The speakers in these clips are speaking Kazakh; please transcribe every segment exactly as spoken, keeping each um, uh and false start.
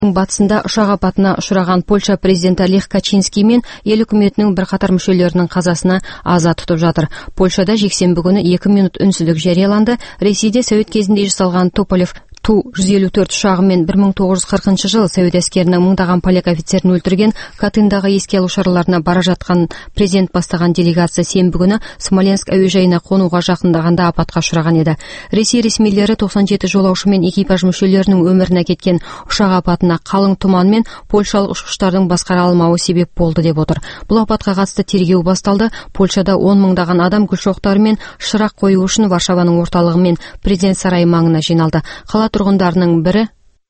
Батысында ұшақ апатына ұшыраған Польша президенті Лех Качинский мен ел үкіметінің бірқатар мүшелерінің қазасына аза тұтып жатыр. Польшада жексенбі күні екі минут үнсіздік жарияланды. Ресейде совет кезінде жасалған Туполев Ту жүз елу төрт ұшағымен бір мың тоғыз жүз қырқыншы жылы совет әскерінің мыңдаған поляк офицерін өлтірген Катындағы еске алу шараларына бара жатқан президент бастаған делегация сенбі күні Смоленск әуежайына қонуға жақындағанда апатқа ұшыраған еді. Ресей ресмилері тоқсан жеті жолаушы мен экипаж мүшелерінің өмірін әкеткен ұшақ апатына қалың тұман мен польшалық ұшқыштардың басқара алмауы себеп болды деп отыр. Бұл апатқа қатысты тергеу басталды. Польшада он мыңдаған адам гүл шоқтары мен шырақ қою үшін Варшаваның орталығы мен президент сарайы маңына жиналды. Қала тұрғындарының бірі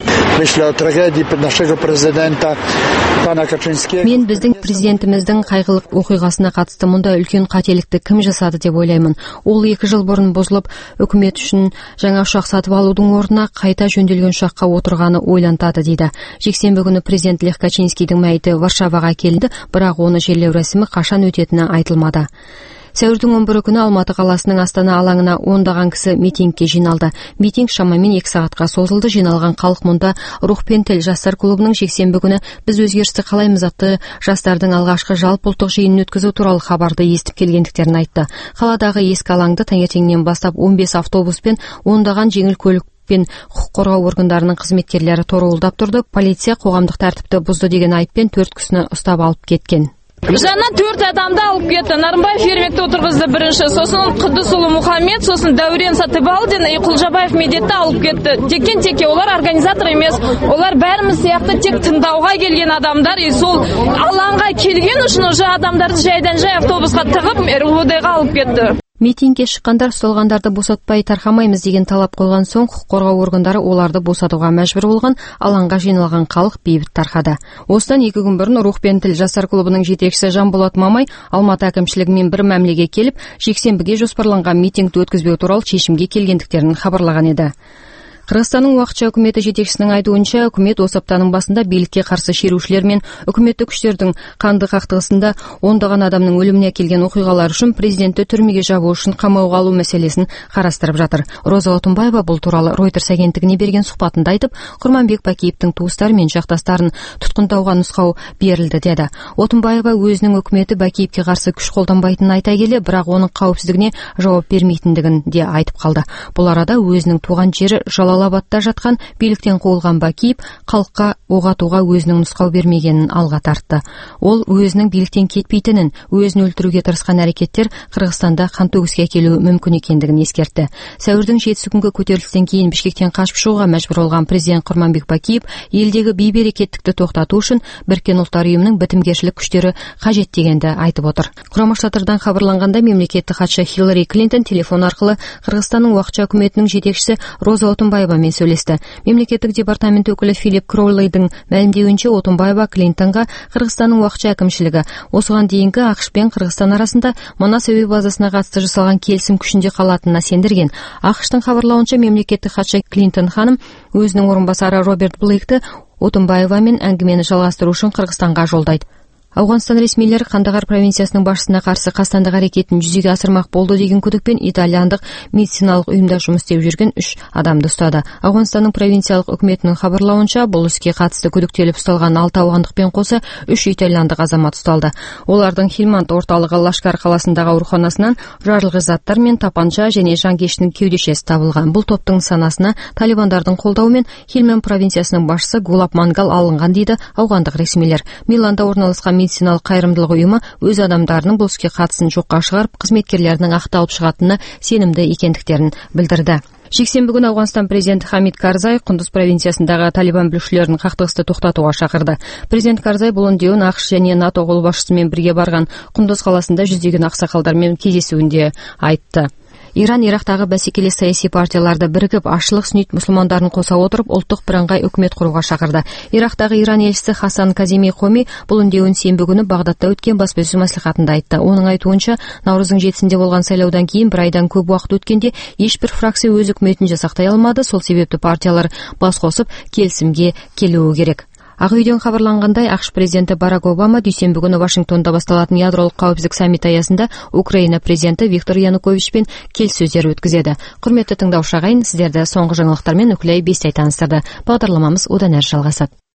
Мен біздің президентіміздің қайғылық оқиғасына қатысты мұнда үлкен қателікті кім жасады деп ойлаймын. Ол екі жыл бұрын бұзылып, үкімет үшін жаңа ұшақ сатып алудың орнына қайта жөнделген ұшаққа отырғаны ойлантады дейді. Жексенбі күні президент Лех Качинскийдің мәйіті Варшаваға келді, бірақ оны жерлеу рәсімі қашан өтетіні айтылмады. Сәуірдің он бірі күні Алматы қаласының Астана алаңына ондаған кісі митингке жиналды. Митинг шамамен екі сағатқа созылды. Жиналған халық мұнда Рух пен тіл жастар клубының жексенбі күні біз өзгерісті қалаймыз атты жастардың алғашқы жалпыұлттық жиынын өткізу туралы хабарды естіп келгендіктерін айтты. Қаладағы ескі алаңды таңертеңнен бастап он бес автобус пен ондаған жеңіл көлік пен құқық қорғау органдарының қызметкерлері торуылдап тұрды. Полиция қоғамдық тәртіпті бұзды деген айыппен төрт кісіні ұстап алып кеткен. Жаңа төрт адамды алып кетті. Нарымбаев Ермекті отырғызды бірінші, сосын Қыдысұлы Мұхаммед, сосын Дәурен Сатыбалдин, Құлжабаев Медетті алып кетті. Теккен теке, олар организатор емес, олар бәріміз сияқты тек тыңдауға келген адамдар. И сол алаңға келген үшін уже адамдарды жайдан жай автобусқа тығып РУВД-ға алып кетті. Митингке шыққандар ұсталғандарды босатпай тарқамаймыз деген талап қойған соң құқық қорғау органдары оларды босатуға мәжбүр болған. Алаңға жиналған халық бейбіт тарқады. Осыдан екі күн бұрын Рух пен тіл жастар клубының жетекшісі Жанболат Мамай Алматы әкімшілігімен бір мәмілеге келіп, жексенбіге жоспарланған митингті өткізбеу туралы шешімге келгендіктерін хабарлаған еді. Қырғызстанның уақытша үкіметі жетекшісінің айтуынша, үкімет осы аптаның басында билікке қарсы шерушілер мен үкіметтік күштердің қанды қақтығысында ондаған адамның өліміне әкелген оқиғалар үшін президентті түрмеге жабу үшін қамауға алу мәселесін қарастырып жатыр. Роза Отынбаева бұл туралы Reuters агенттігіне берген сұхбатында айтып, Құрманбек Бакиевтің туыстары мен жақтастарын тұтқындауға нұсқау берілді деді. Отынбаева өзінің үкіметі Бакиевке қарсы күш қолданбайтынын айта келе, бірақ оның қауіпсіздігіне жауап бермейтіндігін де айтып қалды. Бұл арада өзінің туған жері Жалалабадта жатқан биліктен қуылған Бакиев халыққа оқ атуға өзінің нұсқау бермегенін алға тартты. Ол өзінің биліктен кетпейтінін, өзін өлтіруге тырысқан әрекеттер Қырғызстанда қантөгіске әкелуі мүмкін екендігін ескертті. Сәуірдің жетісі күнгі көтерілістен кейін Бішкектен қашып шығуға мәжбүр болған президент Құрманбек Бакиев елдегі бейберекеттікті тоқтату үшін Біріккен ұлттар ұйымының бітімгершілік күштері қажет дегенді айтып отыр. Құрама Штаттардан хабарланғанда мемлекеттік хатшы Хиллари Клинтон телефон арқылы Қырғызстанның уақытша үкіметінің жетекшісі Роза Отынбаева мен сөйлесті. Мемлекеттік департамент өкілі Филипп Кроулейдің мәлімдеуінше Отынбаева Клинтонға Қырғызстанның уақытша әкімшілігі осыған дейінгі ақш пен Қырғызстан арасында Манас әуе базасына қатысты жасалған келісім күшінде қалатынына сендірген. ақштың хабарлауынша мемлекеттік хатшы Клинтон ханым өзінің орынбасары Роберт Блейкті Отынбаевамен әңгімені жалғастыру үшін Қырғызстанға жолдайды. Ауғанстан ресмилері Қандағар провинциясының басшысына қарсы қастандық әрекетін жүзеге асырмақ болды деген күдікпен итальяндық медициналық ұйымда жұмыс істеп жүрген үш адамды ұстады. Ауғанстанның провинциялық үкіметінің хабарлауынша, бұл іске қатысты күдіктеліп ұсталған алты ауғандықпен қоса үш итальяндық азамат ұсталды. Олардың Хилманд орталығы Лашкар қаласындағы ауруханасынан жарылғыш заттар мен тапанша және жанкештінің кеудешесі табылған. Бұл топтың санасына талибандардың қолдауымен Хилманд провинциясының басшысы Гулаб Мангал алынған дейді ауғандық ресмилер. Миланда орналасқан медициналық қайырымдылық ұйымы өз адамдарының бұл іске қатысын жоққа шығарып, қызметкерлерінің ақталып шығатынына сенімді екендіктерін білдірді. Жексенбі күні Ауғанстан президенті Хамид Карзай Құндыз провинциясындағы талибан бүлікшілерінің қақтығысты тоқтатуға шақырды. Президент Карзай бұл үндеуін ақш және НАТО қолбасшысымен бірге барған Құндыз қаласында жүздеген ақсақалдармен кездесуінде айтты. Иран Ирактағы бәсекелес саяси партияларды бірігіп, ашылық сүннит мұсылмандарын қоса отырып, ұлттық бірыңғай үкімет құруға шақырды. Ирактағы Иран елшісі Хасан Каземи Хоми бұл үндеуін сенбі күні Бағдадта өткен баспасөз мәслихатында айтты. Оның айтуынша, наурыздың жетісінде болған сайлаудан кейін бір айдан көп уақыт өткенде ешбір фракция өз үкіметін жасақтай алмады. Сол себепті партиялар бас қосып келісімге келуі керек. Ақ үйден хабарланғандай, ақш президенті Барак Обама дүйсенбі күні Вашингтонда басталатын ядролық қауіпсіздік саммиті аясында Украина президенті Виктор Януковичпен келіссөздер өткізеді. Құрметті тыңдаушы ағайын, сіздерді соңғы жаңалықтармен Үкілай Бестай таныстырды. Бағдарламамыз одан әрі жалғасады.